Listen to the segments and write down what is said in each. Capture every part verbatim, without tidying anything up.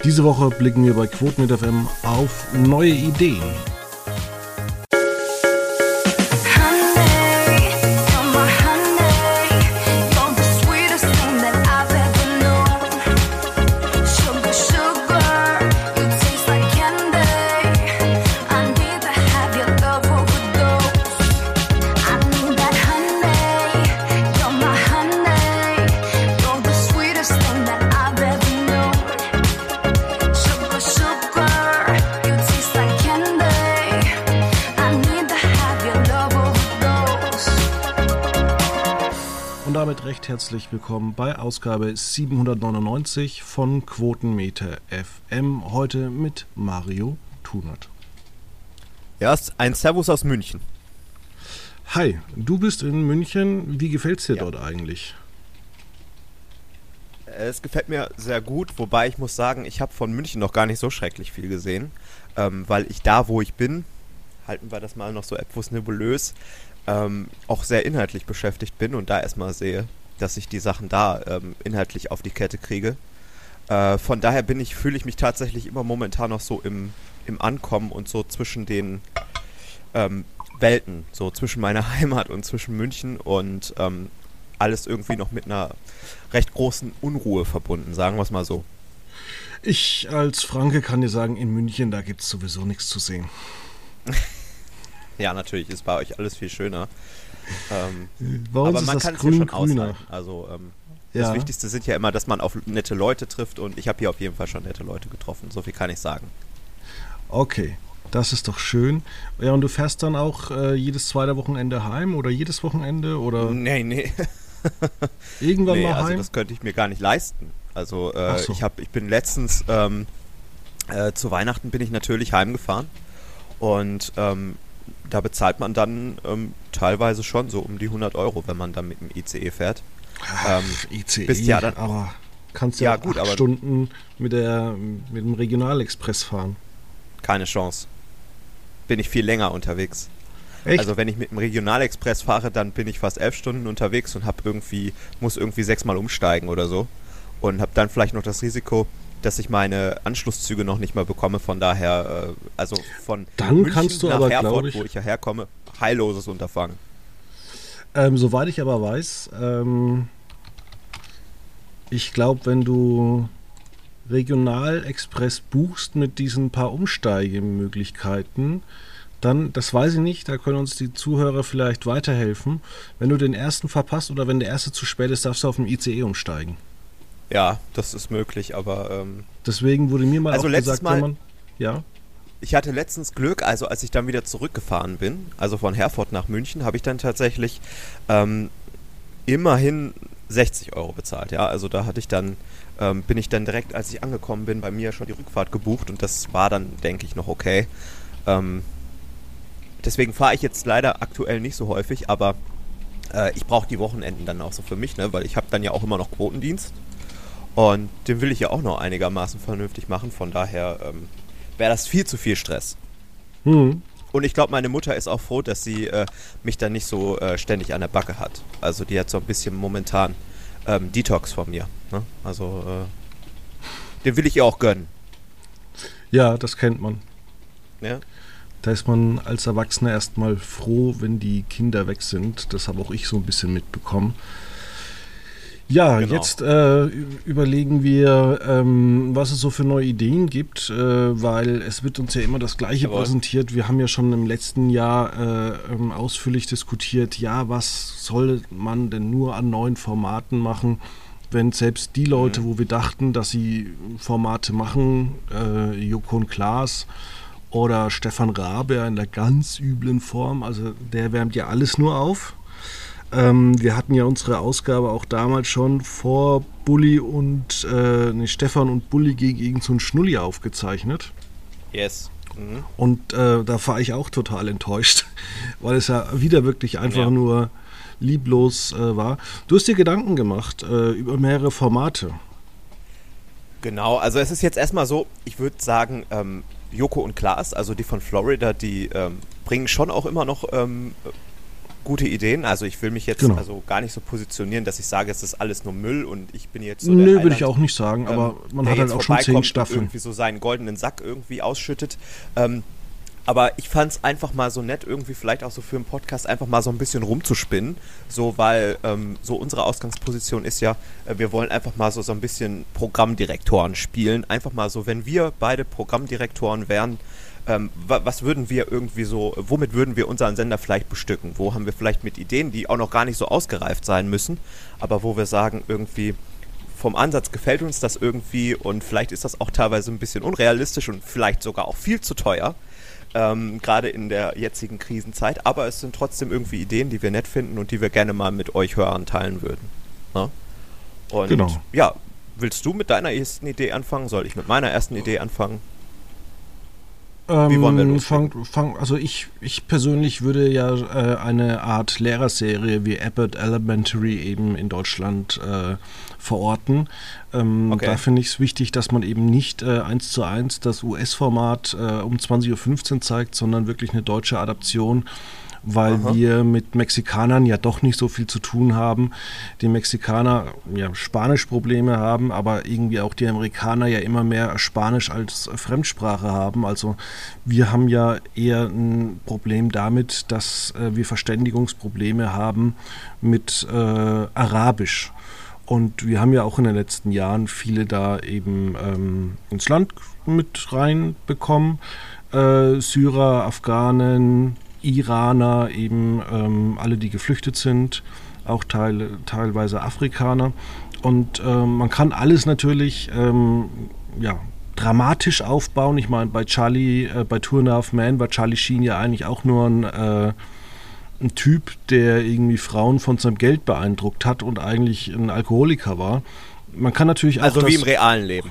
Diese Woche blicken wir bei Quotenmeter F M auf neue Ideen. Recht herzlich willkommen bei Ausgabe siebenhundertneunundneunzig von Quotenmeter F M, heute mit Mario Thunert. Ja, ein Servus aus München. Hi, du bist in München, wie gefällt es dir ja. dort eigentlich? Es gefällt mir sehr gut, wobei ich muss sagen, ich habe von München noch gar nicht so schrecklich viel gesehen, ähm, weil ich da, wo ich bin, halten wir das mal noch so etwas nebulös, Ähm, auch sehr inhaltlich beschäftigt bin und da erstmal sehe, dass ich die Sachen da ähm, inhaltlich auf die Kette kriege. Äh, von daher bin ich, fühle ich mich tatsächlich immer momentan noch so im, im Ankommen und so zwischen den ähm, Welten, so zwischen meiner Heimat und zwischen München und ähm, alles irgendwie noch mit einer recht großen Unruhe verbunden, sagen wir es mal so. Ich als Franke kann dir sagen, in München, da gibt es sowieso nichts zu sehen. Ja, natürlich ist bei euch alles viel schöner. Ähm, bei uns aber ist man das kann grün, es ja schon grüner. aushalten. Also ähm, ja. Das Wichtigste sind ja immer, dass man auf nette Leute trifft und ich habe hier auf jeden Fall schon nette Leute getroffen. So viel kann ich sagen. Okay, das ist doch schön. Ja, und du fährst dann auch äh, jedes zweite Wochenende heim oder jedes Wochenende oder? Nee, nee. Irgendwann nee, mal also heim? Das könnte ich mir gar nicht leisten. Also äh, so. ich habe, ich bin letztens ähm, äh, zu Weihnachten bin ich natürlich heimgefahren und ähm, da bezahlt man dann ähm, teilweise schon so um die hundert Euro, wenn man dann mit dem I C E fährt. Ähm, I C E, bist ja dann, aber kannst ja, ja gut, acht aber Stunden mit, der, mit dem Regionalexpress fahren. Keine Chance. Bin ich viel länger unterwegs. Echt? Also wenn ich mit dem Regionalexpress fahre, dann bin ich fast elf Stunden unterwegs und hab irgendwie, muss irgendwie sechsmal umsteigen oder so. Und habe dann vielleicht noch das Risiko, dass ich meine Anschlusszüge noch nicht mal bekomme, von daher, äh, also von dann München kannst du nach aber, Herford, ich, wo ich ja herkomme, heilloses Unterfangen. Ähm, soweit ich aber weiß, ähm, ich glaube, wenn du Regionalexpress buchst mit diesen paar Umsteigemöglichkeiten, dann, das weiß ich nicht, da können uns die Zuhörer vielleicht weiterhelfen. Wenn du den ersten verpasst oder wenn der erste zu spät ist, darfst du auf dem I C E umsteigen. Ja, das ist möglich, aber ähm, deswegen wurde mir mal also auch gesagt, Mal, wenn man, ja. Ich hatte letztens Glück, also als ich dann wieder zurückgefahren bin, also von Herford nach München, habe ich dann tatsächlich ähm, immerhin sechzig Euro bezahlt, ja, also da hatte ich dann, ähm, bin ich dann direkt, als ich angekommen bin, bei mir schon die Rückfahrt gebucht und das war dann, denke ich, noch okay. Ähm, deswegen fahre ich jetzt leider aktuell nicht so häufig, aber äh, ich brauche die Wochenenden dann auch so für mich, ne, weil ich habe dann ja auch immer noch Quotendienst. Und den will ich ja auch noch einigermaßen vernünftig machen, von daher ähm, wäre das viel zu viel Stress. Hm. Und ich glaube, meine Mutter ist auch froh, dass sie äh, mich dann nicht so äh, ständig an der Backe hat. Also die hat so ein bisschen momentan ähm, Detox von mir. Ne? Also äh, den will ich ihr auch gönnen. Ja, das kennt man. Ja. Da ist man als Erwachsener erstmal froh, wenn die Kinder weg sind. Das habe auch ich so ein bisschen mitbekommen. Ja, genau. Jetzt äh, überlegen wir, ähm, was es so für neue Ideen gibt, äh, weil es wird uns ja immer das Gleiche Jawohl. präsentiert. Wir haben ja schon im letzten Jahr äh, ähm, ausführlich diskutiert, ja, was soll man denn nur an neuen Formaten machen, wenn selbst die Leute, mhm. wo wir dachten, dass sie Formate machen, äh, Joko und Klaas oder Stefan Rabe in der ganz üblen Form, also der wärmt ja alles nur auf. Ähm, wir hatten ja unsere Ausgabe auch damals schon vor Bulli und äh, nee, Stefan und Bulli gegen irgend so einen Schnulli aufgezeichnet. Yes. Mhm. Und äh, da war ich auch total enttäuscht, weil es ja wieder wirklich einfach ja. nur lieblos äh, war. Du hast dir Gedanken gemacht äh, über mehrere Formate. Genau, also es ist jetzt erstmal so, ich würde sagen, ähm, Joko und Klaas, also die von Florida, die ähm, bringen schon auch immer noch ähm, gute Ideen. Also ich will mich jetzt Genau. also gar nicht so positionieren, dass ich sage, es ist alles nur Müll und ich bin jetzt so Nö, der würde ich Highlight, auch nicht sagen, aber ähm, man der hat halt jetzt auch schon zehn vorbeikommt und Staffeln. irgendwie so seinen goldenen Sack irgendwie ausschüttet. Ähm, aber ich fand es einfach mal so nett, irgendwie vielleicht auch so für einen Podcast einfach mal so ein bisschen rumzuspinnen. So, weil ähm, so unsere Ausgangsposition ist ja, äh, wir wollen einfach mal so, so ein bisschen Programmdirektoren spielen. Einfach mal so, wenn wir beide Programmdirektoren wären, ähm, wa- was würden wir irgendwie so, womit würden wir unseren Sender vielleicht bestücken? Wo haben wir vielleicht mit Ideen, die auch noch gar nicht so ausgereift sein müssen, aber wo wir sagen, irgendwie vom Ansatz gefällt uns das irgendwie und vielleicht ist das auch teilweise ein bisschen unrealistisch und vielleicht sogar auch viel zu teuer. Ähm, gerade in der jetzigen Krisenzeit, aber es sind trotzdem irgendwie Ideen, die wir nett finden und die wir gerne mal mit euch Hörern teilen würden. Ne? Und Genau. ja, willst du mit deiner ersten Idee anfangen? Soll ich mit meiner ersten Idee anfangen? Wie wollen wir Ähm, loslegen? fang, fang, also ich, ich persönlich würde ja äh, eine Art Lehrerserie wie Abbott Elementary eben in Deutschland äh, verorten. Ähm, Okay. Da finde ich es wichtig, dass man eben nicht äh, eins zu eins das U S-Format äh, um zwanzig Uhr fünfzehn zeigt, sondern wirklich eine deutsche Adaption, weil Aha. wir mit Mexikanern ja doch nicht so viel zu tun haben. Die Mexikaner ja Spanischprobleme haben, aber irgendwie auch die Amerikaner ja immer mehr Spanisch als Fremdsprache haben. Also wir haben ja eher ein Problem damit, dass äh, wir Verständigungsprobleme haben mit äh, Arabisch. Und wir haben ja auch in den letzten Jahren viele da eben ähm, ins Land mit reinbekommen. Äh, Syrer, Afghanen, Iraner, eben ähm, alle, die geflüchtet sind, auch teil, teilweise Afrikaner. Und ähm, man kann alles natürlich ähm, ja, dramatisch aufbauen. Ich meine, bei Charlie, äh, bei Two and a Half Men war Charlie Sheen ja eigentlich auch nur ein, äh, ein Typ, der irgendwie Frauen von seinem Geld beeindruckt hat und eigentlich ein Alkoholiker war. Man kann natürlich auch Also das, wie im realen Leben.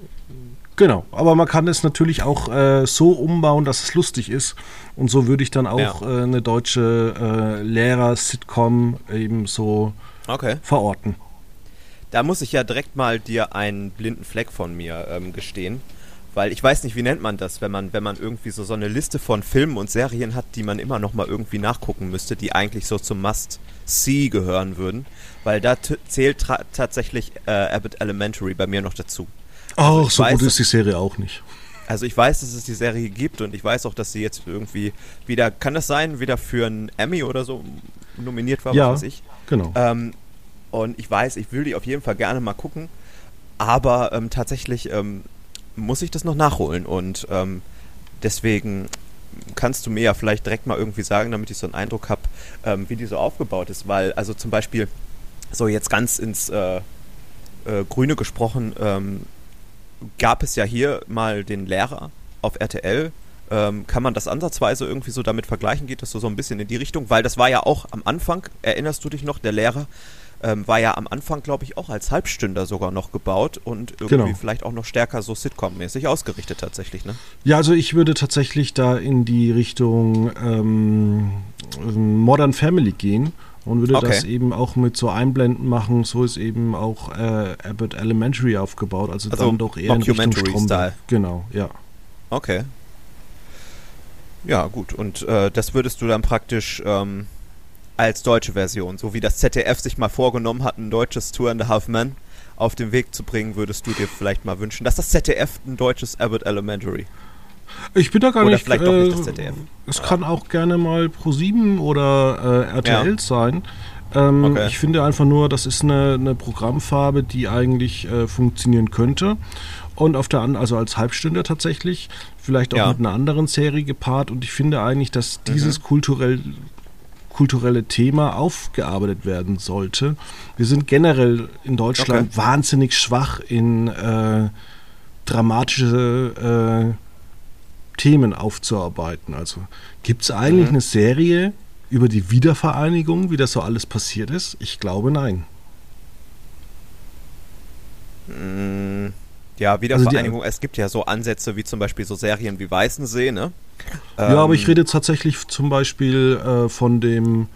Genau, aber man kann es natürlich auch äh, so umbauen, dass es lustig ist. Und so würde ich dann auch Ja. äh, eine deutsche äh, Lehrer-Sitcom eben so Okay. verorten. Da muss ich ja direkt mal dir einen blinden Fleck von mir ähm, gestehen. Weil ich weiß nicht, wie nennt man das, wenn man, wenn man irgendwie so, so eine Liste von Filmen und Serien hat, die man immer noch mal irgendwie nachgucken müsste, die eigentlich so zum Must-See gehören würden. Weil da t- zählt tra- tatsächlich äh, Abbott Elementary bei mir noch dazu. Also Ach, ich so weiß, gut dass- ist die Serie auch nicht. Also ich weiß, dass es die Serie gibt und ich weiß auch, dass sie jetzt irgendwie wieder, kann das sein, wieder für einen Emmy oder so nominiert war, Ja. was weiß ich. Genau. Ähm, und ich weiß, ich will die auf jeden Fall gerne mal gucken, aber ähm, tatsächlich ähm, muss ich das noch nachholen und ähm, deswegen kannst du mir ja vielleicht direkt mal irgendwie sagen, damit ich so einen Eindruck habe, ähm, wie die so aufgebaut ist, weil also zum Beispiel so jetzt ganz ins äh, äh, Grüne gesprochen, ähm, gab es ja hier mal den Lehrer auf R T L. Ähm, kann man das ansatzweise irgendwie so damit vergleichen? Geht das so, so ein bisschen in die Richtung? Weil das war ja auch am Anfang, erinnerst du dich noch, der Lehrer ähm, war ja am Anfang, glaube ich, auch als Halbstünder sogar noch gebaut und irgendwie Genau. vielleicht auch noch stärker so Sitcom-mäßig ausgerichtet tatsächlich, ne? Ja, also ich würde tatsächlich da in die Richtung ähm, Modern Family gehen und würde Okay. das eben auch mit so Einblenden machen. So ist eben auch äh, Abbott Elementary aufgebaut. Also, Also dann doch eher in Richtung Mockumentary-Style. Stromberg. Genau, ja. Okay. Ja, gut. Und äh, das würdest du dann praktisch ähm, als deutsche Version, so wie das Z D F sich mal vorgenommen hat, ein deutsches Two and a Half Men auf den Weg zu bringen, würdest du dir vielleicht mal wünschen, dass das Z D F ein deutsches Abbott Elementary. Ich bin da gar Oder nicht. vielleicht doch nicht das Z D F. Es kann auch gerne mal ProSieben oder äh, R T L Ja. sein. Ähm, Okay. Ich finde einfach nur, das ist eine, eine Programmfarbe, die eigentlich äh, funktionieren könnte. Und auf der anderen, also als Halbstünder tatsächlich, vielleicht auch Ja. mit einer anderen Serie gepaart. Und ich finde eigentlich, dass dieses kulturell, kulturelle Thema aufgearbeitet werden sollte. Wir sind generell in Deutschland Okay. wahnsinnig schwach in äh, dramatische äh, Themen aufzuarbeiten. Also gibt es eigentlich Mhm. eine Serie über die Wiedervereinigung, wie das so alles passiert ist? Ich glaube, nein. Mm, ja, Wiedervereinigung. Es gibt ja so Ansätze wie zum Beispiel so Serien wie Weißensee, ne? Ja, aber Ähm, ich rede tatsächlich zum Beispiel äh, von dem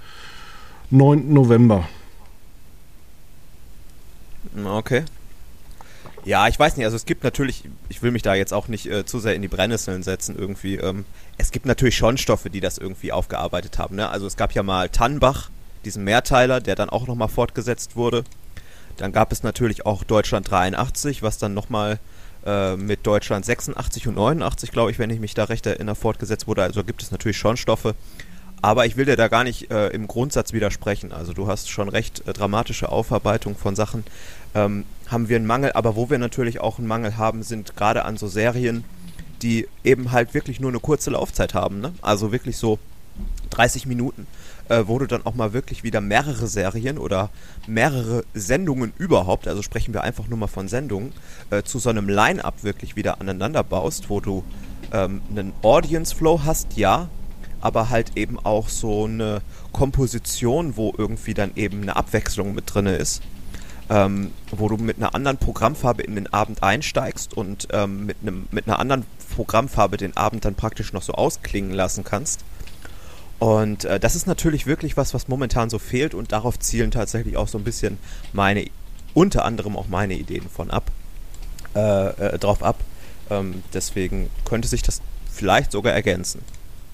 neunten November. Okay. Ja, ich weiß nicht, also es gibt natürlich, ich will mich da jetzt auch nicht äh, zu sehr in die Brennnesseln setzen irgendwie, ähm, es gibt natürlich schon Stoffe, die das irgendwie aufgearbeitet haben, ne? Also es gab ja mal Tannbach, diesen Mehrteiler, der dann auch nochmal fortgesetzt wurde. Dann gab es natürlich auch Deutschland dreiundachtzig, was dann nochmal äh, mit Deutschland sechsundachtzig und neunundachtzig, glaube ich, wenn ich mich da recht erinnere, fortgesetzt wurde. Also gibt es natürlich schon Stoffe. Aber ich will dir da gar nicht äh, im Grundsatz widersprechen. Also du hast schon recht, äh, dramatische Aufarbeitung von Sachen ähm, haben wir einen Mangel. Aber wo wir natürlich auch einen Mangel haben, sind gerade an so Serien, die eben halt wirklich nur eine kurze Laufzeit haben. Ne? Also wirklich so dreißig Minuten, äh, wo du dann auch mal wirklich wieder mehrere Serien oder mehrere Sendungen überhaupt, also sprechen wir einfach nur mal von Sendungen, äh, zu so einem Line-Up wirklich wieder aneinander baust, wo du ähm, einen Audience-Flow hast, ja, aber halt eben auch so eine Komposition, wo irgendwie dann eben eine Abwechslung mit drin ist, ähm, wo du mit einer anderen Programmfarbe in den Abend einsteigst und ähm, mit, einem, mit einer anderen Programmfarbe den Abend dann praktisch noch so ausklingen lassen kannst. Und äh, das ist natürlich wirklich was, was momentan so fehlt und darauf zielen tatsächlich auch so ein bisschen meine, unter anderem auch meine Ideen von ab, äh, äh, drauf ab. Ähm, deswegen könnte sich das vielleicht sogar ergänzen.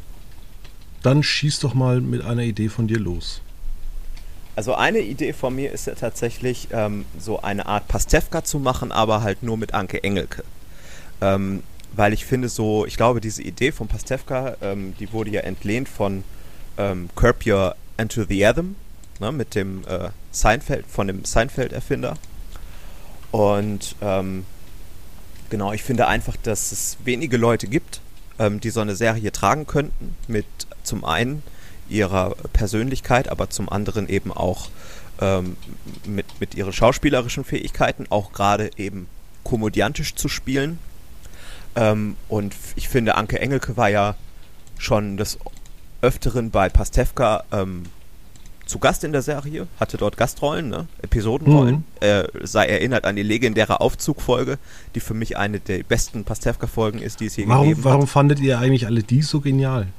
Dann schieß doch mal mit einer Idee von dir los. Also eine Idee von mir ist ja tatsächlich, ähm, so eine Art Pastewka zu machen, aber halt nur mit Anke Engelke. Ähm, weil ich finde so, ich glaube diese Idee von Pastewka, ähm, die wurde ja entlehnt von ähm, Curb Your Enthusiasm, ne, mit dem äh, Seinfeld, von dem Seinfeld-Erfinder. Und ähm, genau, ich finde einfach, dass es wenige Leute gibt, ähm, die so eine Serie tragen könnten, mit zum einen ihrer Persönlichkeit, aber zum anderen eben auch ähm, mit, mit ihren schauspielerischen Fähigkeiten, auch gerade eben komödiantisch zu spielen. Ähm, und ich finde, Anke Engelke war ja schon des Öfteren bei Pastewka ähm, zu Gast in der Serie, hatte dort Gastrollen, ne? Episodenrollen. Mhm. Äh, sei erinnert an die legendäre Aufzugfolge, die für mich eine der besten Pastewka-Folgen ist, die es je warum, gegeben warum hat. Warum fandet ihr eigentlich alle die so genial?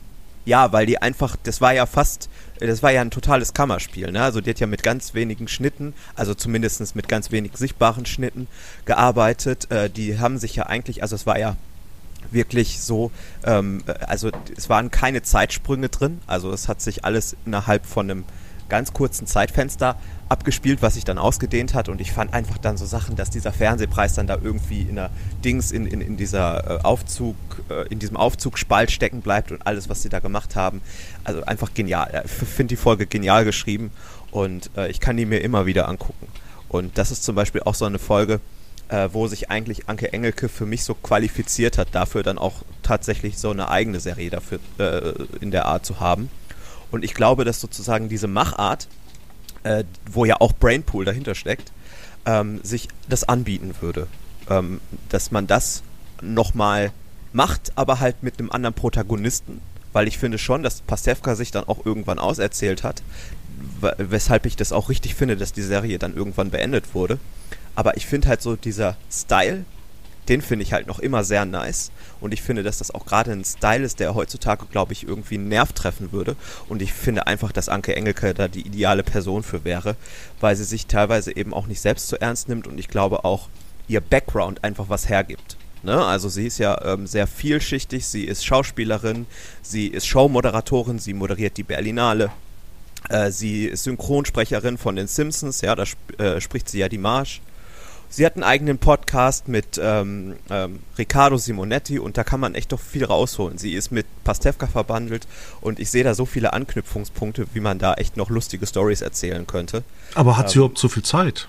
Ja, weil die einfach, das war ja fast, das war ja ein totales Kammerspiel, ne? Also die hat ja mit ganz wenigen Schnitten, also zumindest mit ganz wenig sichtbaren Schnitten gearbeitet. Äh, die haben sich ja eigentlich, also es war ja wirklich so, ähm, also es waren keine Zeitsprünge drin, also es hat sich alles innerhalb von einem ganz kurzen Zeitfenster abgespielt, was sich dann ausgedehnt hat, und ich fand einfach dann so Sachen, dass dieser Fernsehpreis dann da irgendwie in der Dings, in, in, in dieser äh, Aufzug, äh, in diesem Aufzugspalt stecken bleibt und alles, was sie da gemacht haben, also einfach genial. Ich finde die Folge genial geschrieben und äh, ich kann die mir immer wieder angucken. Und das ist zum Beispiel auch so eine Folge, äh, wo sich eigentlich Anke Engelke für mich so qualifiziert hat, dafür dann auch tatsächlich so eine eigene Serie dafür äh, in der Art zu haben. Und ich glaube, dass sozusagen diese Machart, äh, wo ja auch Brainpool dahinter steckt, ähm, sich das anbieten würde. Ähm, dass man das nochmal macht, aber halt mit einem anderen Protagonisten. Weil ich finde schon, dass Pastewka sich dann auch irgendwann auserzählt hat, w- weshalb ich das auch richtig finde, dass die Serie dann irgendwann beendet wurde. Aber ich finde halt so dieser Style, den finde ich halt noch immer sehr nice. Und ich finde, dass das auch gerade ein Style ist, der heutzutage, glaube ich, irgendwie einen Nerv treffen würde. Und ich finde einfach, dass Anke Engelke da die ideale Person für wäre, weil sie sich teilweise eben auch nicht selbst so ernst nimmt und ich glaube auch ihr Background einfach was hergibt. Ne? Also sie ist ja ähm, sehr vielschichtig, sie ist Schauspielerin, sie ist Showmoderatorin, sie moderiert die Berlinale. Äh, sie ist Synchronsprecherin von den Simpsons, ja, da sp- äh, spricht sie ja die Marge. Sie hat einen eigenen Podcast mit ähm, ähm, Riccardo Simonetti und da kann man echt doch viel rausholen. Sie ist mit Pastewka verbandelt und ich sehe da so viele Anknüpfungspunkte, wie man da echt noch lustige Storys erzählen könnte. Aber hat ähm, sie überhaupt so viel Zeit?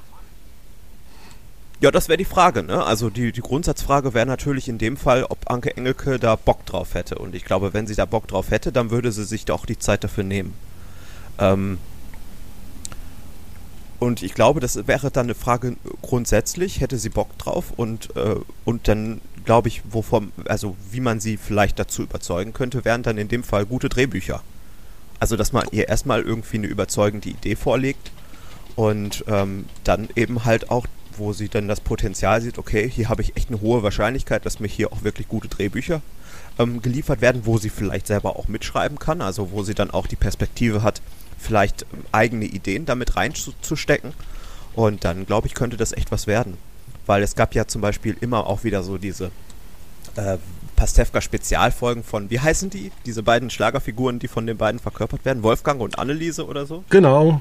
Ja, das wäre die Frage, ne? Also die, die Grundsatzfrage wäre natürlich in dem Fall, ob Anke Engelke da Bock drauf hätte. Und ich glaube, wenn sie da Bock drauf hätte, dann würde sie sich da auch die Zeit dafür nehmen. Ähm... Und ich glaube, das wäre dann eine Frage grundsätzlich, hätte sie Bock drauf und, äh, und dann glaube ich, wovon, also wie man sie vielleicht dazu überzeugen könnte, wären dann in dem Fall gute Drehbücher. Also dass man ihr erstmal irgendwie eine überzeugende Idee vorlegt und ähm, dann eben halt auch, wo sie dann das Potenzial sieht, okay, hier habe ich echt eine hohe Wahrscheinlichkeit, dass mir hier auch wirklich gute Drehbücher ähm, geliefert werden, wo sie vielleicht selber auch mitschreiben kann, also wo sie dann auch die Perspektive hat, vielleicht eigene Ideen damit reinzustecken und dann, glaube ich, könnte das echt was werden. weil es gab ja zum Beispiel immer auch wieder so diese äh, Pastewka-Spezialfolgen von, wie heißen die? Diese beiden Schlagerfiguren, die von den beiden verkörpert werden, Wolfgang und Anneliese oder so? Genau.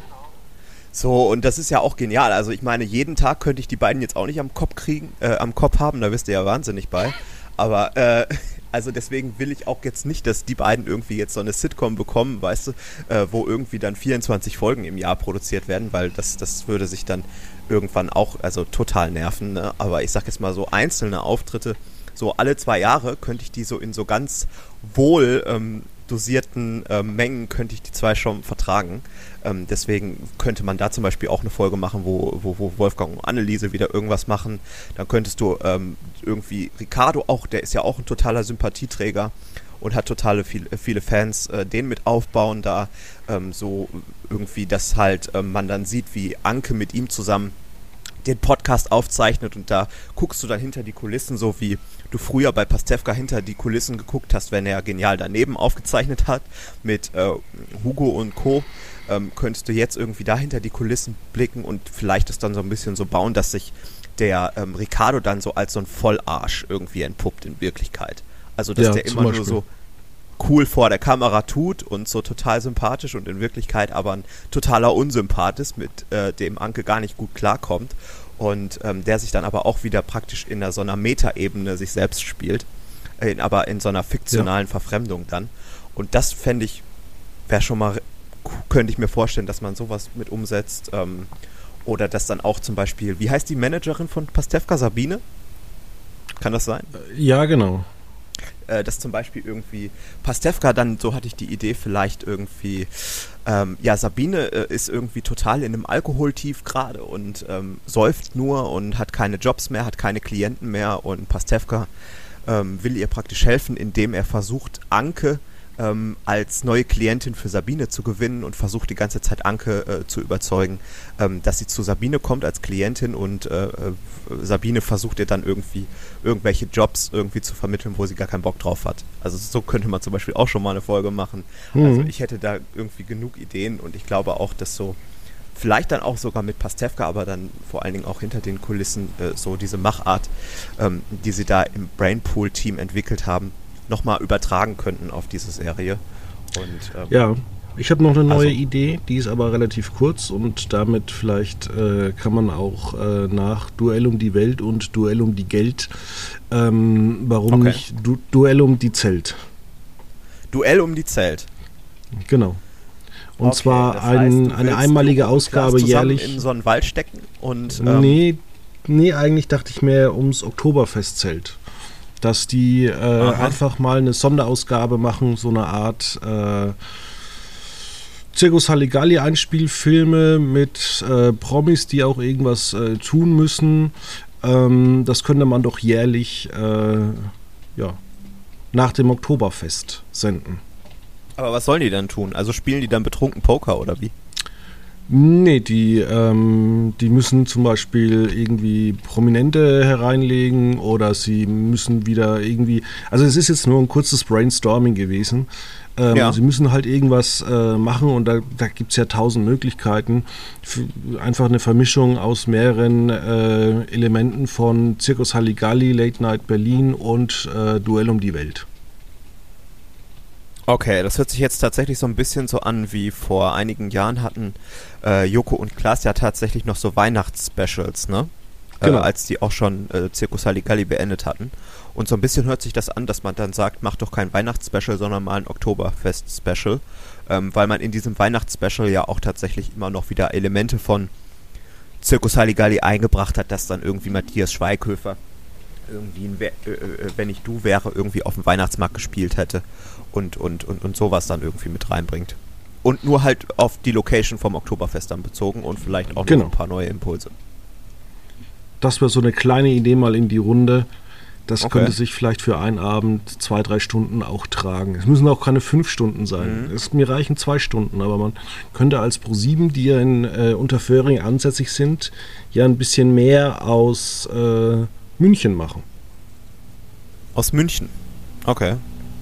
So, und das ist ja auch genial. Also ich meine, jeden Tag könnte ich die beiden jetzt auch nicht am Kopf kriegen, äh, am Kopf haben, da wisst ihr ja wahnsinnig bei. Aber, äh, also deswegen will ich auch jetzt nicht, dass die beiden irgendwie jetzt so eine Sitcom bekommen, weißt du, äh, wo irgendwie dann vierundzwanzig Folgen im Jahr produziert werden, weil das, das würde sich dann irgendwann auch, also total nerven, ne? Aber ich sag jetzt mal so einzelne Auftritte, so alle zwei Jahre könnte ich die so in so ganz wohl ähm, dosierten ähm, Mengen könnte ich die zwei schon vertragen. Ähm, deswegen könnte man da zum Beispiel auch eine Folge machen, wo, wo, wo Wolfgang und Anneliese wieder irgendwas machen. Dann könntest du ähm, irgendwie Ricardo auch, der ist ja auch ein totaler Sympathieträger und hat totale viel, viele Fans, äh, den mit aufbauen, da ähm, so irgendwie, dass halt ähm, man dann sieht, wie Anke mit ihm zusammen den Podcast aufzeichnet und da guckst du dann hinter die Kulissen, so wie du früher bei Pastewka hinter die Kulissen geguckt hast, wenn er genial daneben aufgezeichnet hat mit äh, Hugo und Co., ähm, könntest du jetzt irgendwie da hinter die Kulissen blicken und vielleicht das dann so ein bisschen so bauen, dass sich der ähm, Ricardo dann so als so ein Vollarsch irgendwie entpuppt in Wirklichkeit. Also dass Ja, der zum immer Beispiel. nur so cool vor der Kamera tut und so total sympathisch und in Wirklichkeit aber ein totaler Unsympath ist, mit äh, dem Anke gar nicht gut klarkommt und ähm, der sich dann aber auch wieder praktisch in so einer Metaebene sich selbst spielt, äh, aber in so einer fiktionalen ja. Verfremdung dann. Und das fände ich, wäre schon mal, könnte ich mir vorstellen, dass man sowas mit umsetzt ähm, oder dass dann auch zum Beispiel, wie heißt die Managerin von Pastewka, Sabine? Kann das sein? Ja, genau. Dass zum Beispiel irgendwie Pastewka dann, so hatte ich die Idee, vielleicht irgendwie, ähm, ja, Sabine äh, ist irgendwie total in einem Alkoholtief gerade und ähm, säuft nur und hat keine Jobs mehr, hat keine Klienten mehr und Pastewka ähm, will ihr praktisch helfen, indem er versucht, Anke ähm, als neue Klientin für Sabine zu gewinnen und versucht die ganze Zeit Anke äh, zu überzeugen, ähm, dass sie zu Sabine kommt als Klientin und äh, äh, Sabine versucht ihr dann irgendwie irgendwelche Jobs irgendwie zu vermitteln, wo sie gar keinen Bock drauf hat. Also so könnte man zum Beispiel auch schon mal eine Folge machen. Mhm. Also ich hätte da irgendwie genug Ideen und ich glaube auch, dass so vielleicht dann auch sogar mit Pastewka, aber dann vor allen Dingen auch hinter den Kulissen äh, so diese Machart, ähm, die sie da im Brainpool-Team entwickelt haben, nochmal übertragen könnten auf diese Serie. Und, ähm, ja, ich habe noch eine neue also, Idee, die ist aber relativ kurz und damit vielleicht äh, kann man auch äh, nach Duell um die Welt und Duell um die Geld, ähm, warum okay. nicht du Duell um die Zelt? Duell um die Zelt. Genau. Und okay, zwar das heißt, ein, eine einmalige Ausgabe jährlich. In so einen Wald stecken und ähm, nee, nee, eigentlich dachte ich mehr ums Oktoberfestzelt. Dass die äh, einfach mal eine Sonderausgabe machen, so eine Art äh, Circus Halligalli Einspielfilme mit äh, Promis, die auch irgendwas äh, tun müssen. Ähm, das könnte man doch jährlich äh, ja, nach dem Oktoberfest senden. Aber was sollen die dann tun? Also spielen die dann betrunken Poker oder wie? Nee, die, ähm, die müssen zum Beispiel irgendwie Prominente hereinlegen oder sie müssen wieder irgendwie, also es ist jetzt nur ein kurzes Brainstorming gewesen. Ähm, ja. Sie müssen halt irgendwas äh, machen und da, da gibt es ja tausend Möglichkeiten. Für einfach eine Vermischung aus mehreren äh, Elementen von Circus Halligalli, Late Night Berlin und äh, Duell um die Welt. Okay, das hört sich jetzt tatsächlich so ein bisschen so an, wie vor einigen Jahren hatten äh, Joko und Klaas ja tatsächlich noch so Weihnachtsspecials, ne? Genau. Äh, als die auch schon äh, Circus Halligalli beendet hatten. Und so ein bisschen hört sich das an, dass man dann sagt, mach doch kein Weihnachtsspecial, sondern mal ein Oktoberfest-Special. Ähm, weil man in diesem Weihnachtsspecial ja auch tatsächlich immer noch wieder Elemente von Circus Halligalli eingebracht hat, dass dann irgendwie Matthias Schweighöfer irgendwie ein, äh, äh, wenn ich du wäre, irgendwie auf dem Weihnachtsmarkt gespielt hätte und, und, und, und sowas dann irgendwie mit reinbringt. Und nur halt auf die Location vom Oktoberfest dann bezogen und vielleicht auch genau. noch ein paar neue Impulse. Das wäre so eine kleine Idee mal in die Runde. Das okay. könnte sich vielleicht für einen Abend zwei, drei Stunden auch tragen. Es müssen auch keine fünf Stunden sein. Mhm. Es, mir reichen zwei Stunden, aber man könnte als ProSieben, die ja in äh, Unterföhring ansässig sind, ja ein bisschen mehr aus äh, München machen. Aus München? Okay.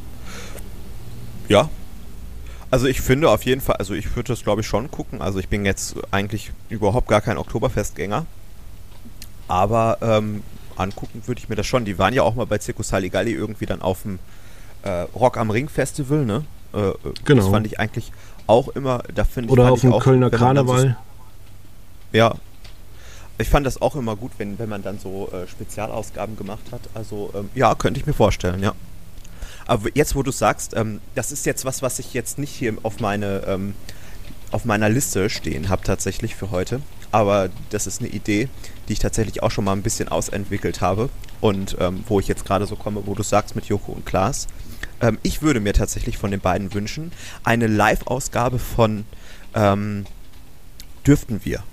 Ja. Also ich finde auf jeden Fall, also ich würde das glaube ich schon gucken. Also ich bin jetzt eigentlich überhaupt gar kein Oktoberfestgänger. aber ähm, angucken würde ich mir das schon. Die waren ja auch mal bei Circus Halligalli irgendwie dann auf dem äh, Rock am Ring Festival, ne? Äh, genau. Das fand ich eigentlich auch immer, da finde ich... Oder auf dem auch, Kölner Karneval. So, ja. Ich fand das auch immer gut, wenn, wenn man dann so äh, Spezialausgaben gemacht hat. Also, ähm, ja, könnte ich mir vorstellen, ja. Aber jetzt, wo du sagst, ähm, das ist jetzt was, was ich jetzt nicht hier auf meine ähm, auf meiner Liste stehen habe tatsächlich für heute. Aber das ist eine Idee, die ich tatsächlich auch schon mal ein bisschen ausentwickelt habe. Und ähm, wo ich jetzt gerade so komme, wo du sagst mit Joko und Klaas. Ähm, ich würde mir tatsächlich von den beiden wünschen, eine Live-Ausgabe von ähm, Dürften wir.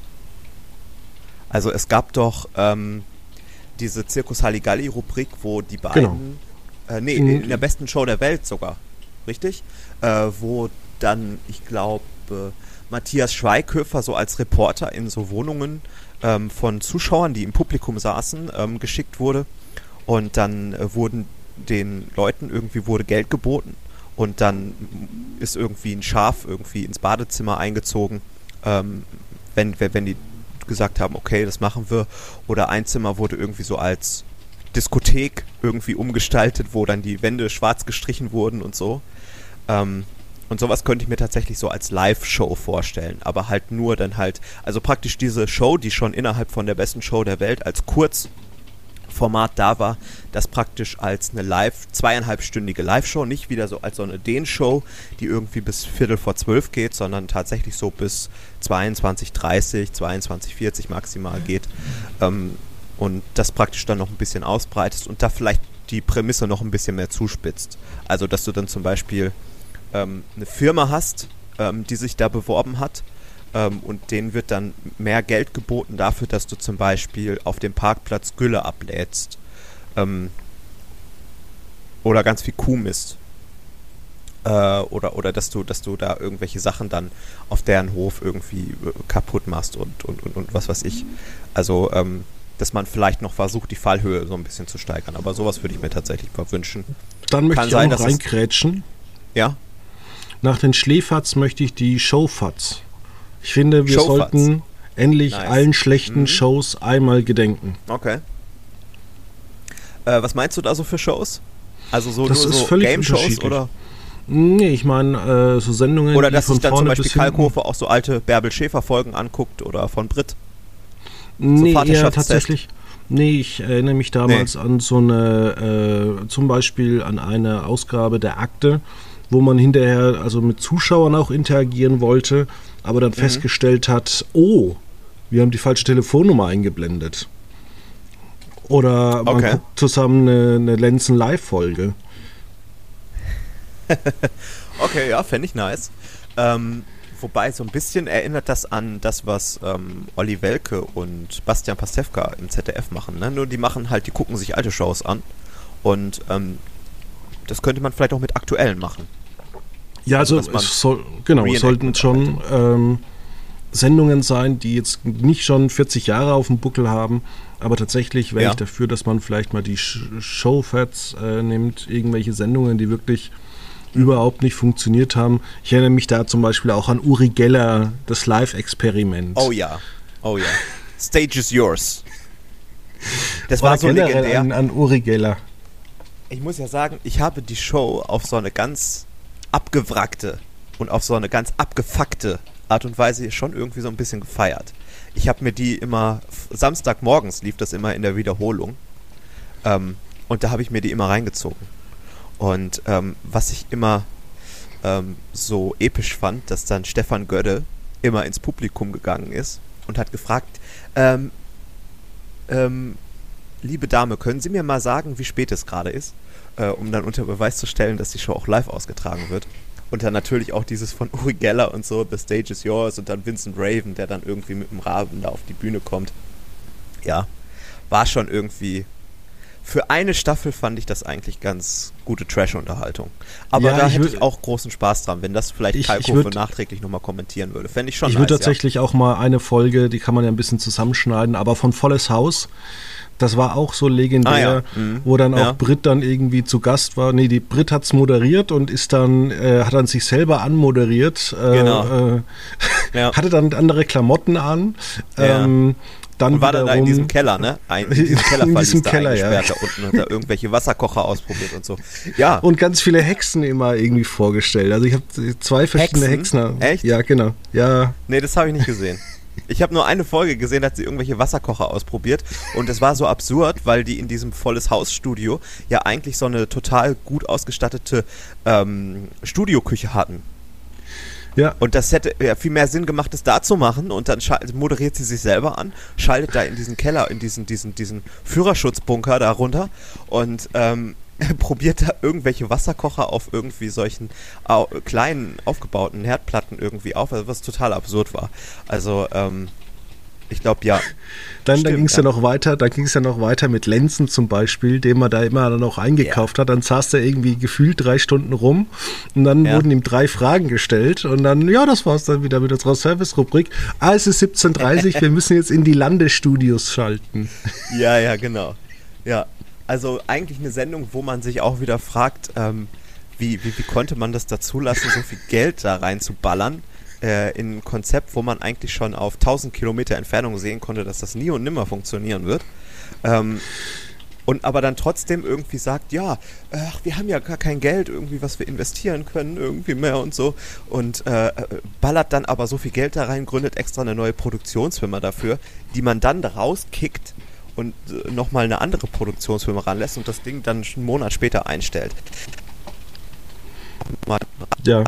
Also es gab doch ähm, diese Circus Halligalli-Rubrik, wo die beiden, genau. äh, nee, mhm. in der besten Show der Welt sogar, richtig? Äh, wo dann, ich glaube, äh, Matthias Schweighöfer so als Reporter in so Wohnungen ähm, von Zuschauern, die im Publikum saßen, ähm, geschickt wurde. Und dann äh, wurden den Leuten irgendwie wurde Geld geboten. Und dann ist irgendwie ein Schaf irgendwie ins Badezimmer eingezogen, ähm, wenn, wenn die gesagt haben, okay, das machen wir. Oder ein Zimmer wurde irgendwie so als Diskothek irgendwie umgestaltet, wo dann die Wände schwarz gestrichen wurden und so. Ähm, und sowas könnte ich mir tatsächlich so als Live-Show vorstellen, aber halt nur dann halt, also praktisch diese Show, die schon innerhalb von der besten Show der Welt als Kurzformat da war, das praktisch als eine Live, zweieinhalbstündige Live-Show, nicht wieder so als so eine Den-Show, die irgendwie bis Viertel vor zwölf geht, sondern tatsächlich so bis zweiundzwanzig dreißig, zweiundzwanzig vierzig maximal geht, ähm, und das praktisch dann noch ein bisschen ausbreitest und da vielleicht die Prämisse noch ein bisschen mehr zuspitzt. Also, dass du dann zum Beispiel ähm, eine Firma hast, ähm, die sich da beworben hat, ähm, und denen wird dann mehr Geld geboten dafür, dass du zum Beispiel auf dem Parkplatz Gülle ablädst. Ähm, oder ganz viel Kuhmist. Äh, oder, oder dass du, dass du da irgendwelche Sachen dann auf deren Hof irgendwie äh, kaputt machst und, und, und, und was weiß ich. Also, ähm, dass man vielleicht noch versucht, die Fallhöhe so ein bisschen zu steigern. Aber sowas würde ich mir tatsächlich mal wünschen. Dann möchte Kann ich sein, auch noch reinkrätschen. Ja? Nach den Schläferz möchte ich die Showfatz. Ich finde, wir Showfatz. sollten endlich Nice. allen schlechten Mhm. Shows einmal gedenken. Okay. Äh, was meinst du da so für Shows? Also so Das nur ist so völlig Game-Shows unterschiedlich. oder? Nee, ich meine, äh, so Sendungen, Oder die dass von sich dann zum vorne Beispiel bis hinten... Kalkofe auch so alte Bärbel Schäfer-Folgen anguckt oder von Brit. Nee, eher Vaterschaftstest. tatsächlich... Nee, ich erinnere mich damals nee. an so eine, äh, zum Beispiel an eine Ausgabe der Akte, wo man hinterher also mit Zuschauern auch interagieren wollte, aber dann mhm. festgestellt hat, oh, wir haben die falsche Telefonnummer eingeblendet. Oder man okay. guckt zusammen eine, eine Lenzen-Live-Folge. Okay, ja, fände ich nice. Ähm, wobei so ein bisschen erinnert das an das, was ähm, Olli Welke und Bastian Pastewka im Z D F machen. Ne? Nur die machen halt, die gucken sich alte Shows an und ähm, das könnte man vielleicht auch mit aktuellen machen. Ja, also, also es soll, genau, es sollten schon ähm, Sendungen sein, die jetzt nicht schon vierzig Jahre auf dem Buckel haben, aber tatsächlich wäre ja. ich dafür, dass man vielleicht mal die Showfats äh, nimmt, irgendwelche Sendungen, die wirklich überhaupt nicht funktioniert haben. Ich erinnere mich da zum Beispiel auch an Uri Geller, das Live-Experiment. Oh ja, oh ja. Stage is yours. Das war, war so legendär. An, an Uri Geller. Ich muss ja sagen, ich habe die Show auf so eine ganz abgewrackte und auf so eine ganz abgefuckte Art und Weise schon irgendwie so ein bisschen gefeiert. Ich habe mir die immer, Samstagmorgens lief das immer in der Wiederholung, ähm, und da habe ich mir die immer reingezogen. Und ähm, was ich immer ähm, so episch fand, dass dann Stefan Gödde immer ins Publikum gegangen ist und hat gefragt, ähm, ähm, liebe Dame, können Sie mir mal sagen, wie spät es gerade ist, äh, um dann unter Beweis zu stellen, dass die Show auch live ausgetragen wird. Und dann natürlich auch dieses von Uri Geller und so, The Stage is Yours, und dann Vincent Raven, der dann irgendwie mit dem Raben da auf die Bühne kommt. Ja, war schon irgendwie... Für eine Staffel fand ich das eigentlich ganz gute Trash-Unterhaltung. Aber ja, da hätte ich auch großen Spaß dran, wenn das vielleicht Kalkofe nachträglich nochmal kommentieren würde. Fände ich schon Ich nice, würde tatsächlich ja. auch mal eine Folge, die kann man ja ein bisschen zusammenschneiden, aber von Volles Haus, das war auch so legendär, ah, ja. mhm. wo dann auch ja. Brit dann irgendwie zu Gast war. Nee, die Brit hat es moderiert und ist dann, äh, hat dann sich selber anmoderiert. Äh, genau. äh, ja. Hatte dann andere Klamotten an. Ja. Ähm, dann und war dann da in diesem Keller, ne? Ein, in diesem Keller in diesem da Keller, ja. da unten und da irgendwelche Wasserkocher ausprobiert und so. Ja. Und ganz viele Hexen immer irgendwie vorgestellt. Also ich habe zwei verschiedene Hexen. Hexen. Echt? Ja, genau. Ja. Nee, das habe ich nicht gesehen. Ich habe nur eine Folge gesehen, da hat sie irgendwelche Wasserkocher ausprobiert und es war so absurd, weil die in diesem volles Haus-Studio ja eigentlich so eine total gut ausgestattete ähm, Studioküche hatten. Ja. Und das hätte ja viel mehr Sinn gemacht, das da zu machen und dann moderiert sie sich selber an, schaltet da in diesen Keller, in diesen, diesen, diesen Führerschutzbunker da runter und ähm, probiert da irgendwelche Wasserkocher auf irgendwie solchen au- kleinen, aufgebauten Herdplatten irgendwie auf, also was total absurd war. Also, ähm, ich glaube, ja. Dann, dann ging es ja. ja noch weiter, dann ging es ja noch weiter mit Lenzen zum Beispiel, den man da immer noch eingekauft ja. hat. Dann saß der irgendwie gefühlt drei Stunden rum und dann ja. wurden ihm drei Fragen gestellt und dann, ja, das war's dann wieder mit unserer Service-Rubrik. Ah, es ist siebzehn Uhr dreißig, wir müssen jetzt in die Landestudios schalten. Ja, ja, genau. Ja, also eigentlich eine Sendung, wo man sich auch wieder fragt, ähm, wie, wie, wie konnte man das dazu lassen, so viel Geld da reinzuballern? In ein Konzept, wo man eigentlich schon auf tausend Kilometer Entfernung sehen konnte, dass das nie und nimmer funktionieren wird. Ähm, und aber dann trotzdem irgendwie sagt, ja, ach, wir haben ja gar kein Geld irgendwie, was wir investieren können, irgendwie mehr und so. Und äh, ballert dann aber so viel Geld da rein, gründet extra eine neue Produktionsfirma dafür, die man dann da rauskickt und äh, nochmal eine andere Produktionsfirma ranlässt und das Ding dann einen Monat später einstellt. Ja.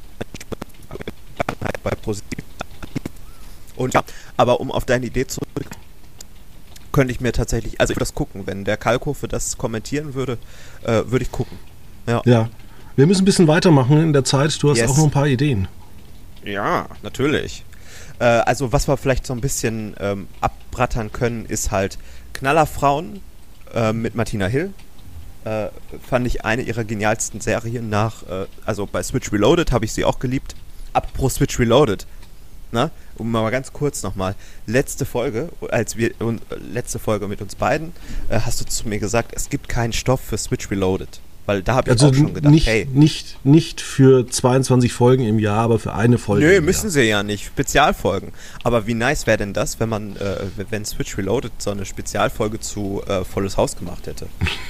Bei ProSieben. Und ja, aber um auf deine Idee zurück, könnte ich mir tatsächlich, also ich würde das gucken, wenn der Kalkofe das kommentieren würde, äh, würde ich gucken. Ja. ja, wir müssen ein bisschen weitermachen in der Zeit, du hast yes. auch noch ein paar Ideen. Ja, natürlich. Äh, also was wir vielleicht so ein bisschen ähm, abbrattern können, ist halt Knallerfrauen äh, mit Martina Hill. Äh, fand ich eine ihrer genialsten Serien nach, äh, also bei Switch Reloaded habe ich sie auch geliebt. Apropos Switch Reloaded, ne? Um mal ganz kurz nochmal, letzte Folge, als wir, und, letzte Folge mit uns beiden, äh, hast du zu mir gesagt, es gibt keinen Stoff für Switch Reloaded, weil da habe ich also auch schon gedacht, nicht, hey. Nicht, nicht für zweiundzwanzig Folgen im Jahr, aber für eine Folge Nö, im müssen Jahr. sie ja nicht, Spezialfolgen. Aber wie nice wäre denn das, wenn man, äh, wenn Switch Reloaded so eine Spezialfolge zu äh, Volles Haus gemacht hätte?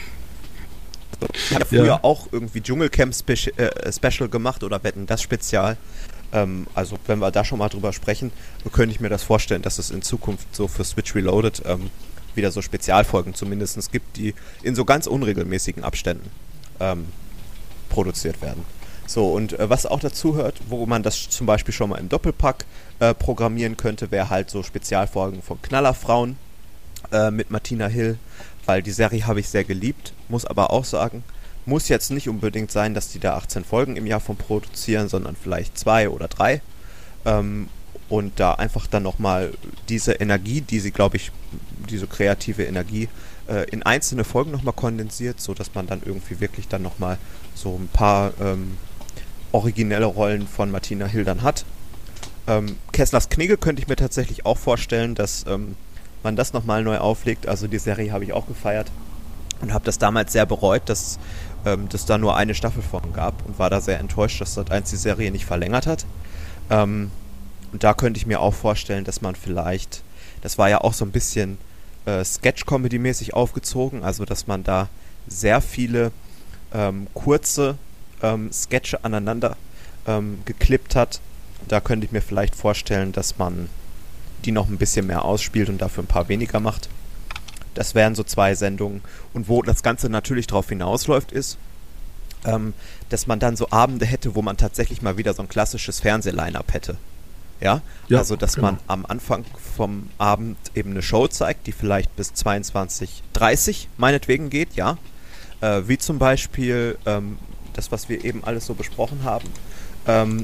Ich habe früher ja. auch irgendwie Dschungelcamp Spe- äh, Special gemacht oder Wetten, das Spezial. Ähm, also wenn wir da schon mal drüber sprechen, könnte ich mir das vorstellen, dass es in Zukunft so für Switch Reloaded ähm, wieder so Spezialfolgen zumindest gibt, die in so ganz unregelmäßigen Abständen ähm, produziert werden. So, und äh, was auch dazu hört, wo man das zum Beispiel schon mal im Doppelpack äh, programmieren könnte, wäre halt so Spezialfolgen von Knallerfrauen äh, mit Martina Hill, weil die Serie habe ich sehr geliebt, muss aber auch sagen, muss jetzt nicht unbedingt sein, dass die da achtzehn Folgen im Jahr von produzieren, sondern vielleicht zwei oder drei. Ähm, und da einfach dann nochmal diese Energie, die sie, glaube ich, diese kreative Energie äh, in einzelne Folgen nochmal kondensiert, sodass man dann irgendwie wirklich dann nochmal so ein paar ähm, originelle Rollen von Martina Hill dann hat. Ähm, Kesslers Knigge könnte ich mir tatsächlich auch vorstellen, dass ähm, man das nochmal neu auflegt. Also die Serie habe ich auch gefeiert und habe das damals sehr bereut, dass ähm, das da nur eine Staffel von gab und war da sehr enttäuscht, dass Sat eins die Serie nicht verlängert hat. Ähm, und da könnte ich mir auch vorstellen, dass man vielleicht, das war ja auch so ein bisschen äh, Sketch-Comedy-mäßig aufgezogen, also dass man da sehr viele ähm, kurze ähm, Sketche aneinander ähm, geklippt hat. Da könnte ich mir vielleicht vorstellen, dass man die noch ein bisschen mehr ausspielt und dafür ein paar weniger macht. Das wären so zwei Sendungen. Und wo das Ganze natürlich drauf hinausläuft, ist, ähm, dass man dann so Abende hätte, wo man tatsächlich mal wieder so ein klassisches Fernseh-Line-Up hätte. Ja? ja, also dass genau. man am Anfang vom Abend eben eine Show zeigt, die vielleicht bis zweiundzwanzig Uhr dreißig meinetwegen geht, ja. Äh, wie zum Beispiel ähm, das, was wir eben alles so besprochen haben. Ähm,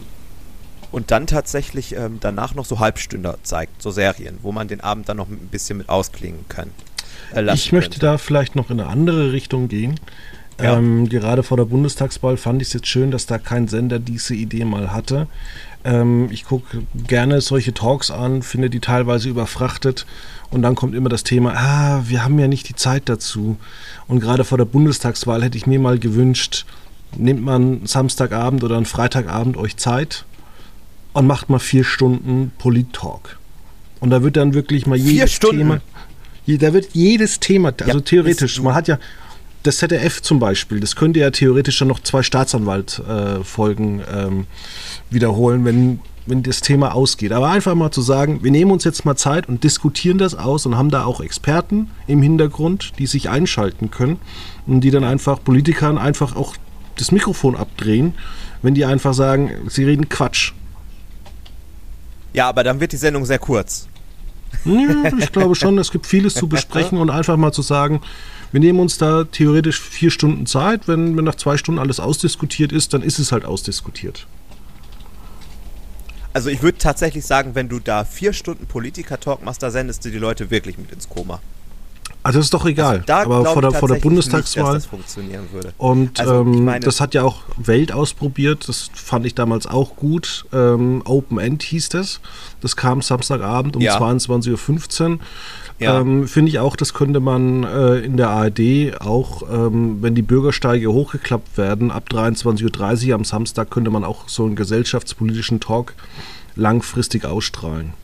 und dann tatsächlich ähm, danach noch so Halbstünder zeigt, so Serien, wo man den Abend dann noch ein bisschen mit ausklingen kann. Äh, ich möchte könnte. da vielleicht noch in eine andere Richtung gehen. Ja. Ähm, gerade vor der Bundestagswahl fand ich es jetzt schön, dass da kein Sender diese Idee mal hatte. Ähm, ich gucke gerne solche Talks an, finde die teilweise überfrachtet und dann kommt immer das Thema, ah, wir haben ja nicht die Zeit dazu. Und gerade vor der Bundestagswahl hätte ich mir mal gewünscht, nehmt man Samstagabend oder einen Freitagabend euch Zeit und macht mal vier Stunden Polit-Talk. Und da wird dann wirklich mal Vier jedes Stunden. Thema, je- da wird jedes Thema, also Ja, theoretisch, ist- man hat ja das Z D F zum Beispiel, das könnte ja theoretisch dann noch zwei Staatsanwalt-Folgen ähm, wiederholen, wenn, wenn das Thema ausgeht. Aber einfach mal zu sagen, wir nehmen uns jetzt mal Zeit und diskutieren das aus und haben da auch Experten im Hintergrund, die sich einschalten können und die dann einfach Politikern einfach auch das Mikrofon abdrehen, wenn die einfach sagen, sie reden Quatsch. Ja, aber dann wird die Sendung sehr kurz. Ja, ich glaube schon, es gibt vieles zu besprechen und einfach mal zu sagen, wir nehmen uns da theoretisch vier Stunden Zeit. Wenn, wenn nach zwei Stunden alles ausdiskutiert ist, dann ist es halt ausdiskutiert. Also ich würde tatsächlich sagen, wenn du da vier Stunden Politiker-Talk machst, da sendest du die Leute wirklich mit ins Koma. Also das ist doch egal. Also da aber glaub vor der, ich vor der tatsächlich Bundestagswahl. nicht, dass das funktionieren würde. Und Also, ich ähm, meine- das hat ja auch Welt ausprobiert. Das fand ich damals auch gut. Ähm, Open End hieß das. Das kam Samstagabend um Ja. zweiundzwanzig Uhr fünfzehn. Ja. Ähm, Finde ich auch, das könnte man äh, in der A R D auch, ähm, wenn die Bürgersteige hochgeklappt werden, ab dreiundzwanzig Uhr dreißig am Samstag könnte man auch so einen gesellschaftspolitischen Talk langfristig ausstrahlen.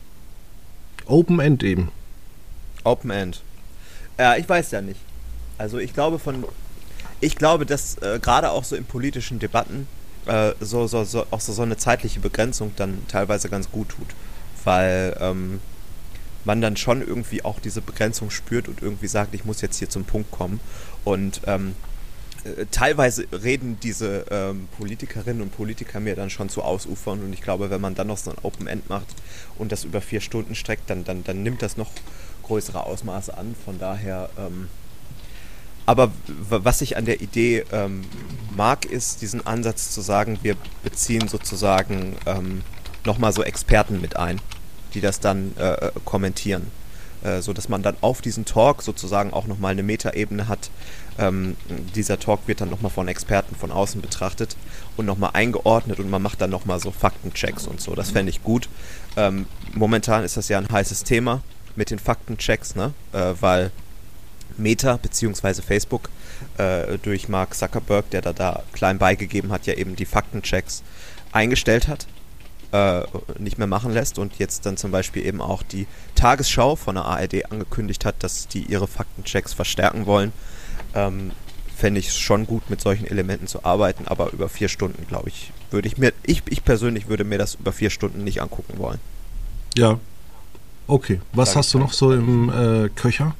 Open End eben. Open End. Ja, ich weiß ja nicht. Also ich glaube von, ich glaube, dass äh, gerade auch so in politischen Debatten äh, so, so, so, auch so, so eine zeitliche Begrenzung dann teilweise ganz gut tut. Weil ähm, man dann schon irgendwie auch diese Begrenzung spürt und irgendwie sagt, ich muss jetzt hier zum Punkt kommen. Und ähm, äh, teilweise reden diese ähm, Politikerinnen und Politiker mir dann schon zu ausufern und ich glaube, wenn man dann noch so ein Open End macht und das über vier Stunden streckt, dann, dann, dann nimmt das noch größere Ausmaße an. Von daher, ähm, aber w- was ich an der Idee ähm, mag, ist diesen Ansatz zu sagen, wir beziehen sozusagen ähm, nochmal so Experten mit ein, die das dann äh, kommentieren, äh, so dass man dann auf diesen Talk sozusagen auch nochmal eine Metaebene hat. Ähm, dieser Talk wird dann nochmal von Experten von außen betrachtet und nochmal eingeordnet und man macht dann nochmal so Faktenchecks und so. Das fände ich gut. Ähm, momentan ist das ja ein heißes Thema mit den Faktenchecks, ne? Äh, weil Meta bzw. Facebook äh, durch Mark Zuckerberg, der da, da klein beigegeben hat, ja eben die Faktenchecks eingestellt hat, äh, nicht mehr machen lässt und jetzt dann zum Beispiel eben auch die Tagesschau von der A R D angekündigt hat, dass die ihre Faktenchecks verstärken wollen. Ähm, fände ich es schon gut, mit solchen Elementen zu arbeiten, aber über vier Stunden, glaube ich, würde ich mir, ich, ich persönlich würde mir das über vier Stunden nicht angucken wollen. Ja. Okay. Was Sag hast ich du mal. noch so im äh, Köcher?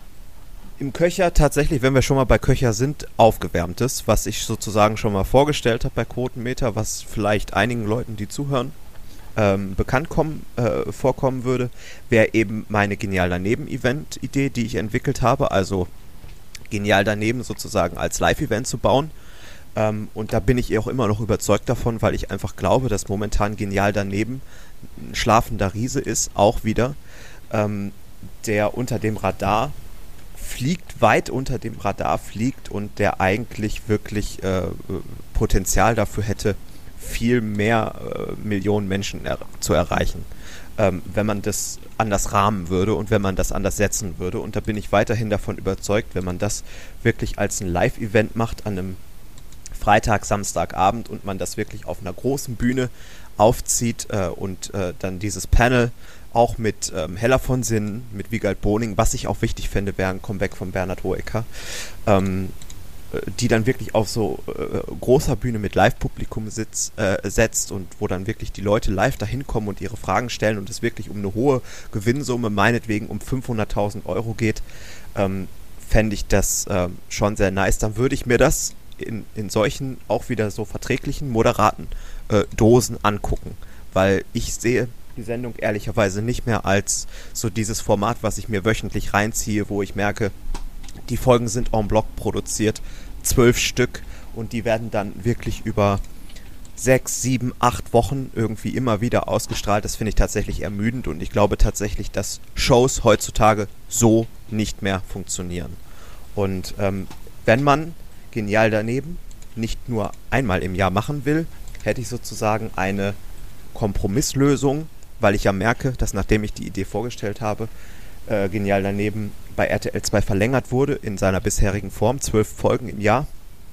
Im Köcher tatsächlich, wenn wir schon mal bei Köcher sind, Aufgewärmtes, was ich sozusagen schon mal vorgestellt habe bei Quotenmeter, was vielleicht einigen Leuten, die zuhören, ähm, bekannt kommen, äh, vorkommen würde, wäre eben meine Genial Daneben-Event-Idee, die ich entwickelt habe, also Genial Daneben sozusagen als Live-Event zu bauen. Ähm, und da bin ich auch immer noch überzeugt davon, weil ich einfach glaube, dass momentan Genial Daneben ein schlafender Riese ist, auch wieder, ähm, der unter dem Radar fliegt, weit unter dem Radar fliegt und der eigentlich wirklich äh, Potenzial dafür hätte, viel mehr äh, Millionen Menschen er- zu erreichen, ähm, wenn man das anders rahmen würde und wenn man das anders setzen würde. Und da bin ich weiterhin davon überzeugt, wenn man das wirklich als ein Live-Event macht an einem Freitag, Samstagabend und man das wirklich auf einer großen Bühne aufzieht äh, und äh, dann dieses Panel auch mit ähm, Hella von Sinnen, mit Wiegald Boning, was ich auch wichtig fände, wäre ein Comeback von Bernhard Hoeker, ähm, äh, die dann wirklich auf so äh, großer Bühne mit Live-Publikum sitz, äh, setzt und wo dann wirklich die Leute live dahin kommen und ihre Fragen stellen und es wirklich um eine hohe Gewinnsumme, meinetwegen um fünfhunderttausend Euro geht, ähm, fände ich das äh, schon sehr nice. Dann würde ich mir das in, in solchen auch wieder so verträglichen, moderaten äh, Dosen angucken, weil ich sehe die Sendung ehrlicherweise nicht mehr als so dieses Format, was ich mir wöchentlich reinziehe, wo ich merke, die Folgen sind en bloc produziert, zwölf Stück und die werden dann wirklich über sechs, sieben, acht Wochen irgendwie immer wieder ausgestrahlt. Das finde ich tatsächlich ermüdend und ich glaube tatsächlich, dass Shows heutzutage so nicht mehr funktionieren. Und ähm, wenn man Genial Daneben nicht nur einmal im Jahr machen will, hätte ich sozusagen eine Kompromisslösung, weil ich ja merke, dass nachdem ich die Idee vorgestellt habe, äh, Genial Daneben bei R T L zwei verlängert wurde in seiner bisherigen Form, zwölf Folgen im Jahr,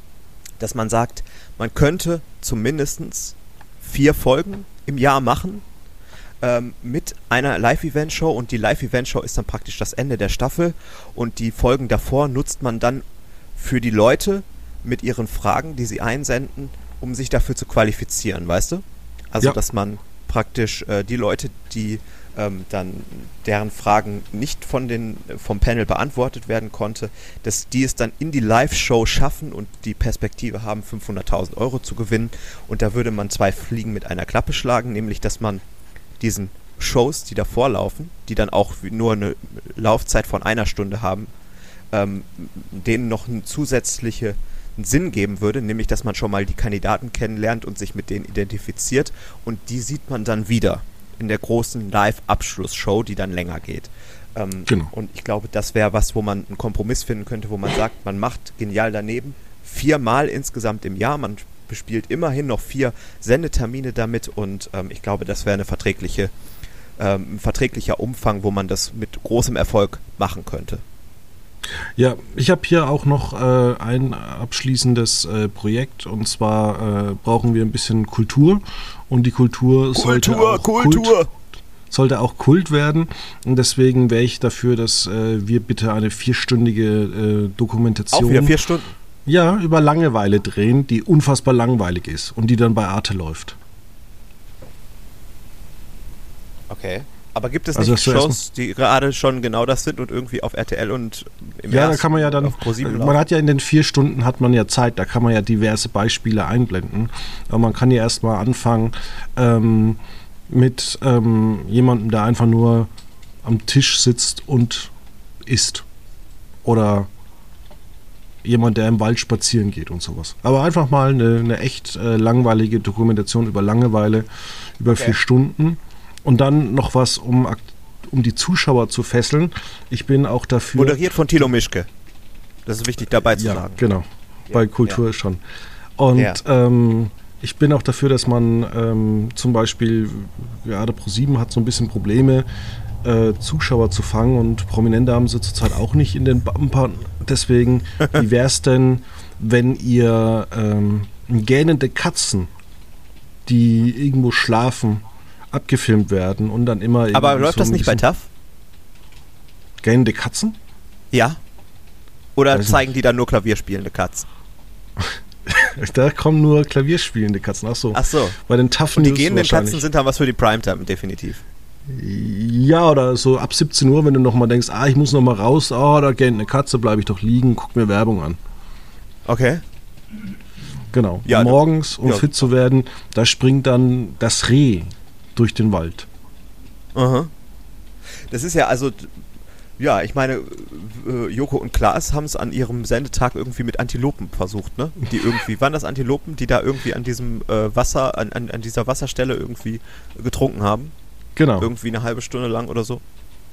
dass man sagt, man könnte zumindest vier Folgen im Jahr machen, ähm, mit einer Live-Event-Show und die Live-Event-Show ist dann praktisch das Ende der Staffel und die Folgen davor nutzt man dann für die Leute mit ihren Fragen, die sie einsenden, um sich dafür zu qualifizieren, weißt du? Also, ja. dass man praktisch äh, die Leute, die ähm, dann deren Fragen nicht von den, vom Panel beantwortet werden konnte, dass die es dann in die Live-Show schaffen und die Perspektive haben, fünfhunderttausend Euro zu gewinnen. Und da würde man zwei Fliegen mit einer Klappe schlagen, nämlich, dass man diesen Shows, die davor laufen, die dann auch nur eine Laufzeit von einer Stunde haben, ähm, denen noch eine zusätzliche Sinn geben würde, nämlich, dass man schon mal die Kandidaten kennenlernt und sich mit denen identifiziert und die sieht man dann wieder in der großen Live-Abschlussshow, die dann länger geht. Ähm, genau. Und ich glaube, das wäre was, wo man einen Kompromiss finden könnte, wo man sagt, man macht genial daneben, viermal insgesamt im Jahr, man bespielt immerhin noch vier Sendetermine damit und ähm, ich glaube, das wäre eine verträgliche, ähm, ein verträglicher Umfang, wo man das mit großem Erfolg machen könnte. Ja, ich habe hier auch noch äh, ein abschließendes äh, Projekt und zwar äh, brauchen wir ein bisschen Kultur und die Kultur, Kultur sollte auch Kultur. Kult, sollte auch Kult werden und deswegen wäre ich dafür, dass äh, wir bitte eine vierstündige äh, Dokumentation auch wieder vier Stunden? Ja, über Langeweile drehen, die unfassbar langweilig ist und die dann bei Arte läuft. Okay. Aber gibt es also nicht Shows, die gerade schon genau das sind und irgendwie auf R T L und im Ja, da kann man ja dann, man hat ja in den vier Stunden hat man ja Zeit, da kann man ja diverse Beispiele einblenden. Aber man kann ja erstmal anfangen ähm, mit ähm, jemandem, der einfach nur am Tisch sitzt und isst. Oder jemand, der im Wald spazieren geht und sowas. Aber einfach mal eine, eine echt äh, langweilige Dokumentation über Langeweile, über okay. vier Stunden. Und dann noch was, um, um die Zuschauer zu fesseln. Ich bin auch dafür... Moderiert von Thilo Mischke. Das ist wichtig dabei zu ja, sagen. Genau. Ja, bei Kultur ja. schon. Und ja. ähm, ich bin auch dafür, dass man ähm, zum Beispiel, gerade ProSieben hat so ein bisschen Probleme, äh, Zuschauer zu fangen und Prominente haben sie zurzeit auch nicht in den Bumpern. Deswegen, wie wäre es denn, wenn ihr ähm, gähnende Katzen, die irgendwo schlafen, abgefilmt werden und dann immer... Aber läuft so das nicht bei T A F? Gähnende Katzen? Ja. Oder Weiß zeigen nicht. Die dann nur klavierspielende Katzen? Da kommen nur klavierspielende Katzen, ach so. Ach so. Bei den T A F Und die gähnenden Katzen sind dann was für die Primetime, definitiv. Ja, oder so ab siebzehn Uhr, wenn du nochmal denkst, ah, ich muss nochmal raus, oh, da gähnt eine Katze, bleibe ich doch liegen, guck mir Werbung an. Okay. Genau. Ja, und morgens, um ja. fit zu werden, da springt dann das Reh durch den Wald. Aha. Das ist ja also, ja, ich meine, äh, Joko und Klaas haben es an ihrem Sendetag irgendwie mit Antilopen versucht, ne? Die irgendwie, waren das Antilopen, die da irgendwie an diesem äh, Wasser, an, an, an dieser Wasserstelle irgendwie getrunken haben? Genau. Irgendwie eine halbe Stunde lang oder so?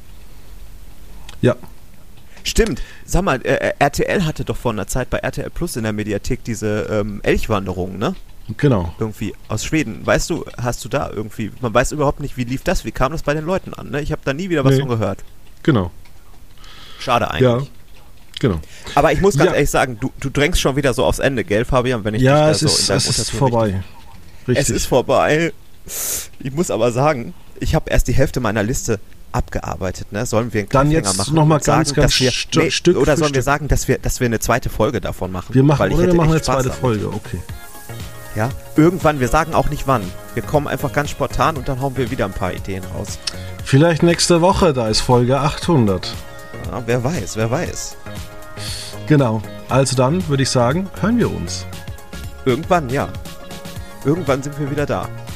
Ja. Stimmt. Sag mal, äh, R T L hatte doch vor einer Zeit bei R T L Plus in der Mediathek diese ähm, Elchwanderung, ne? Genau. Irgendwie aus Schweden. Weißt du, hast du da irgendwie, man weiß überhaupt nicht, wie lief das, wie kam das bei den Leuten an, ne? Ich habe da nie wieder was nee. von gehört. Genau. Schade eigentlich. Ja, genau. Aber ich muss ganz ja. ehrlich sagen, du, du drängst schon wieder so aufs Ende, gell, Fabian, wenn ich ja, dich da es so ist, in deinem es ist Unterton vorbei. Richtig. Richtig. Es ist vorbei. Ich muss aber sagen, ich habe erst die Hälfte meiner Liste abgearbeitet, ne? Sollen wir einen Dann Cliffhanger jetzt machen? noch mal und ganz, sagen, ganz dass wir, st- nee, Stück Oder für sollen wir Stück. sagen, dass wir, dass wir eine zweite Folge davon machen? Wir machen, Weil ich oder wir hätte machen eine echt Spaß zweite damit. Folge, okay. Ja, irgendwann, wir sagen auch nicht wann. Wir kommen einfach ganz spontan und dann hauen wir wieder ein paar Ideen raus. Vielleicht nächste Woche, da ist Folge achthundert. Ja, wer weiß, wer weiß. Genau. Also dann würde ich sagen, hören wir uns. Irgendwann, ja. Irgendwann sind wir wieder da.